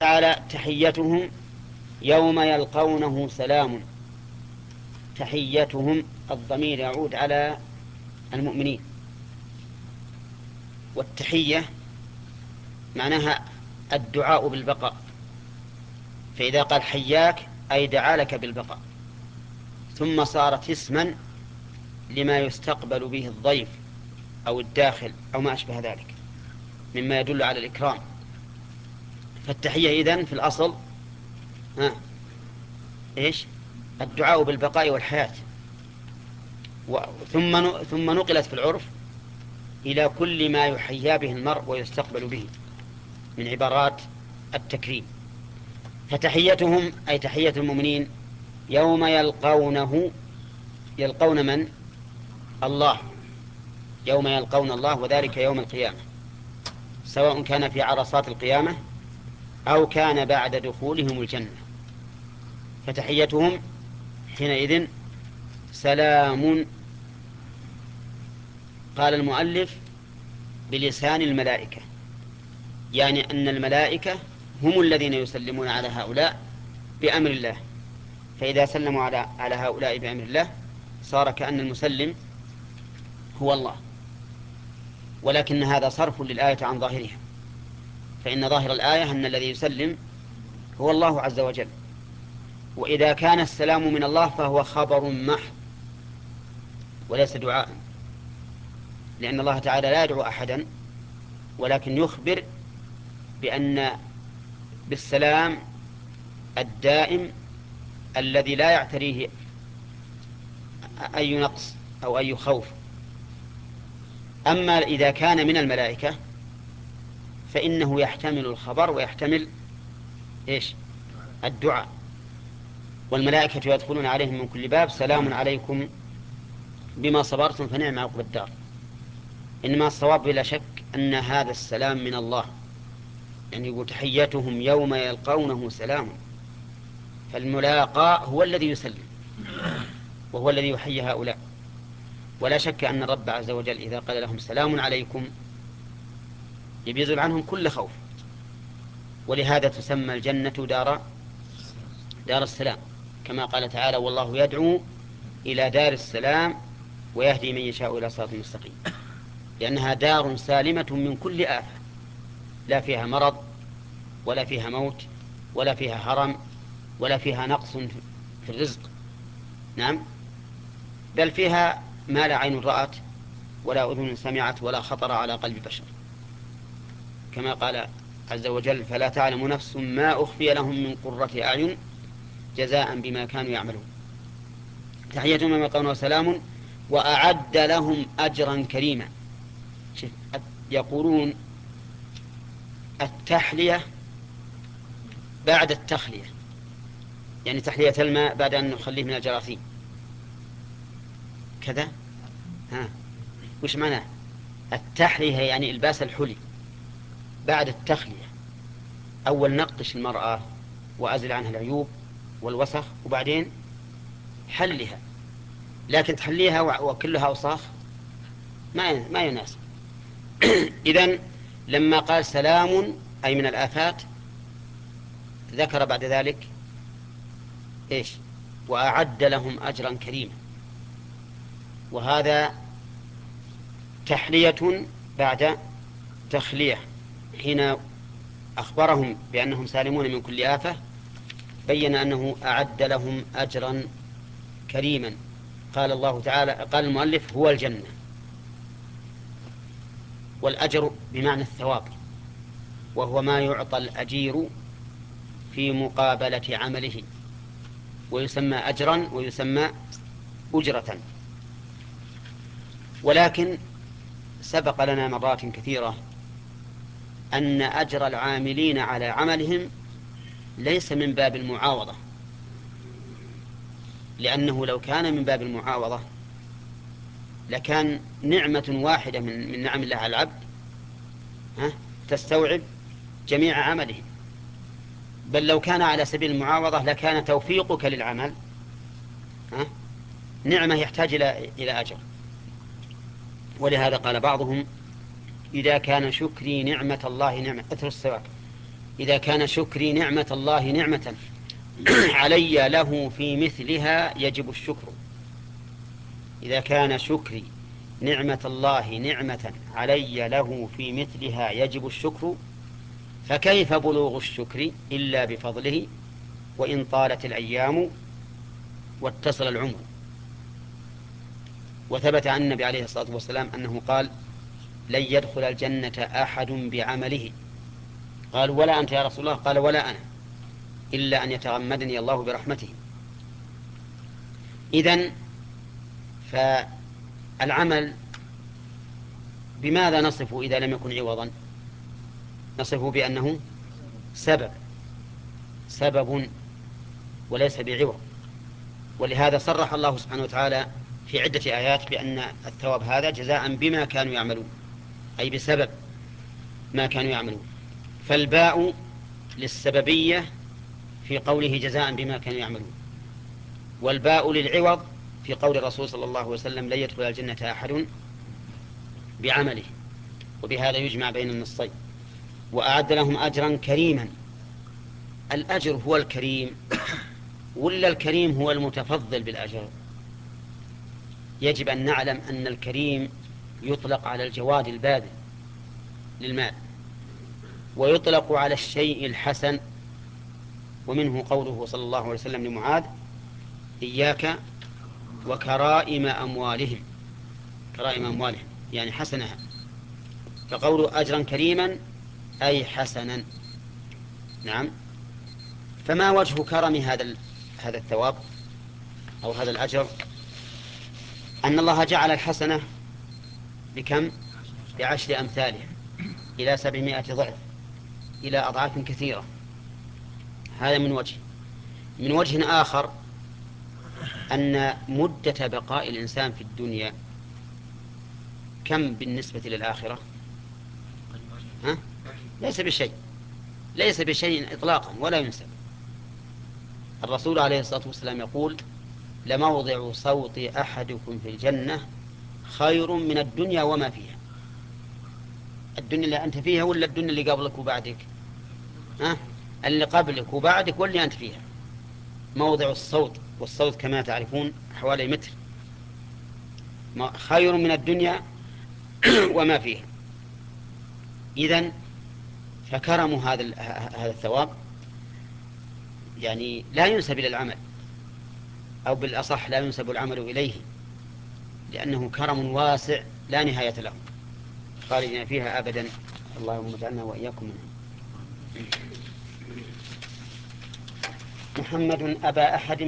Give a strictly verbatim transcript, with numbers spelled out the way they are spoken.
تعالى تحيتهم يوم يلقونه سلام. تحيتهم الضمير يعود على المؤمنين، والتحية معناها الدعاء بالبقاء، فإذا قال حياك أي دعا لك بالبقاء، ثم صارت اسما لما يستقبل به الضيف أو الداخل أو ما أشبه ذلك مما يدل على الإكرام. فالتحية إذن في الأصل ها إيش؟ الدعاء بالبقاء والحياة، ثم ثم نقلت في العرف إلى كل ما يحيا به المرء ويستقبل به من عبارات التكريم. فتحيتهم أي تحية المؤمنين يوم يلقونه، يلقون من؟ الله، يوم يلقون الله، وذلك يوم القيامة، سواء كان في عرصات القيامة أو كان بعد دخولهم الجنة. فتحيتهم حينئذ سلام. قال المؤلف بلسان الملائكة، يعني أن الملائكة هم الذين يسلمون على هؤلاء بأمر الله، فإذا سلموا على على هؤلاء بأمر الله صار كأن المسلم هو الله. ولكن هذا صرف للآية عن ظاهرها، فإن ظاهر الآية أن الذي يسلم هو الله عز وجل، وإذا كان السلام من الله فهو خبر محض وليس دعاء، لأن الله تعالى لا يدعو أحدا، ولكن يخبر بأن بالسلام الدائم الذي لا يعتريه أي نقص أو أي خوف. أما إذا كان من الملائكة فإنه يحتمل الخبر ويحتمل إيش؟ الدعاء. والملائكة يدخلون عليهم من كل باب سلام عليكم بما صبرتم فنعم عقب الدار. إنما الصواب بلا شك أن هذا السلام من الله، يعني يقول تحيتهم يوم يلقونه سلام، فالملاقى هو الذي يسلم وهو الذي يحيي هؤلاء. ولا شك أن الرب عز وجل إذا قال لهم سلام عليكم يبيزل عنهم كل خوف، ولهذا تسمى الجنة دار دار السلام، كما قال تعالى والله يدعو إلى دار السلام ويهدي من يشاء إلى صراط مستقيم، لأنها دار سالمة من كل آفة، لا فيها مرض ولا فيها موت ولا فيها هرم ولا فيها نقص في الرزق، نعم، بل فيها ما لا عين رأت ولا أذن سمعت ولا خطر على قلب بشر، كما قال عز وجل فلا تعلم نفس ما أخفي لهم من قرة أعين جزاء بما كانوا يعملون. تحيتهم يوم يلقونه سلام وأعد لهم أجرا كريما. يقولون التحلية بعد التخلية، يعني تحلية الماء بعد أن نخليه من الجراثيم كذا. ها وش معناه؟ التحلية يعني الباس الحلي بعد التخلية، أول نقش المرأة وأزل عنها العيوب والوسخ وبعدين حلها، لكن تحليها وكلها أوساخ ما ما يناسب. إذن لما قال سلام أي من الآفات ذكر بعد ذلك إيش؟ وأعد لهم أجرا كريما، وهذا تحلية بعد تخلية. حين أخبرهم بأنهم سالمون من كل آفة بين أنه أعد لهم أجرا كريما. قال الله تعالى، قال المؤلف هو الجنة، والأجر بمعنى الثواب، وهو ما يعطى الأجير في مقابلة عمله، ويسمى أجرا ويسمى أجرة. ولكن سبق لنا مرات كثيرة أن أجر العاملين على عملهم ليس من باب المعاوضة، لأنه لو كان من باب المعاوضة لكان نعمة واحدة من, من نعم الله على العبد ها تستوعب جميع عمله، بل لو كان على سبيل المعاوضة لكان توفيقك للعمل ها نعمة يحتاج إلى إلى أجر. ولهذا قال بعضهم إذا كان شكري نعمة الله نعمة أثر السواك إذا كان شكري نعمة الله نعمة علي له في مثلها يجب الشكر. إذا كان شكري نعمة الله نعمة علي له في مثلها يجب الشكر، فكيف بلوغ الشكر إلا بفضله وإن طالت الأيام واتصل العمر. وثبت عن النبي عليه الصلاة والسلام أنه قال: لن يدخل الجنة أحد بعمله. قال: ولا أنت يا رسول الله؟ قال: ولا أنا، إلا أن يتغمدني الله برحمته. إذن فالعمل بماذا نصفه إذا لم يكن عوضا؟ نصفه بأنه سبب سبب وليس بعوض. ولهذا صرح الله سبحانه وتعالى في عدة آيات بأن الثواب هذا جزاء بما كانوا يعملون، أي بسبب ما كانوا يعملون. فالباء للسببية في قوله جزاء بما كانوا يعملون، والباء للعوض في قول الرسول صلى الله عليه وسلم: لن يدخل الجنة أحد بعمله. وبهذا يجمع بين النصين. وأعد لهم أجرا كريما. الأجر هو الكريم ولا الكريم هو المتفضل بالأجر؟ يجب أن نعلم أن الكريم يطلق على الجواد الباذل للمال، ويطلق على الشيء الحسن. ومنه قوله صلى الله عليه وسلم لمعاذ: إياك وكرائم أموالهم. كرائم أموالهم يعني حسنها. فقوله أجرا كريما أي حسنا. نعم. فما وجه كرم هذا هذا الثواب أو هذا الأجر؟ أن الله جعل الحسنة بكم؟ بعشر أمثالها إلى سبعمائة ضعف، إلى أضعاف كثيرة. هذا من وجه. من وجه آخر أن مدة بقاء الإنسان في الدنيا كم بالنسبة للآخرة؟ ها؟ ليس بشيء، ليس بشيء إطلاقا ولا ينسب. الرسول عليه الصلاة والسلام يقول: لموضع صوت أحدكم في الجنة خير من الدنيا وما فيها. الدنيا اللي أنت فيها ولا الدنيا اللي قبلك وبعدك؟ ها؟ اللي قبلك وبعدك واللي أنت فيها. موضع الصوت، والصوت كما تعرفون حوالي متر، خير من الدنيا وما فيها. إذن فكرم هذا هذا الثواب يعني لا ينسب إلى العمل، أو بالأصح لا ينسب العمل إليه، لأنه كرم واسع لا نهاية له، خالدين فيها أبدا. اللهم اجعلنا وإياكم منهم. محمد أبا أحد